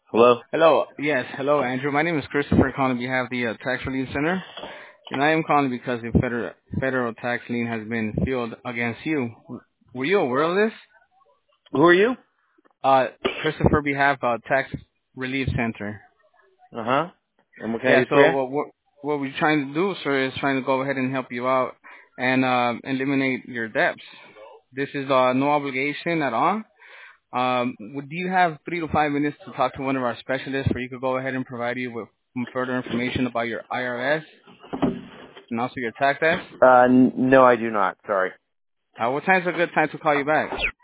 Hello? Hello. Yes, hello, Andrew. My name is Christopher calling on behalf of the Tax Relief Center, and I am calling because the federal tax lien has been filed against you. Were you aware of this? Who are you? Christopher behalf of Tax Relief Center. Uh-huh. And what can I Yeah. do for So you? what we're trying to do, sir, is trying to go ahead and help you out and eliminate your debts. This is no obligation at all. Do you have 3 to 5 minutes to talk to one of our specialists where you could go ahead and provide you with some further information about your IRS and also your tax ass? No, I do not. Sorry. What time's a good time to call you back?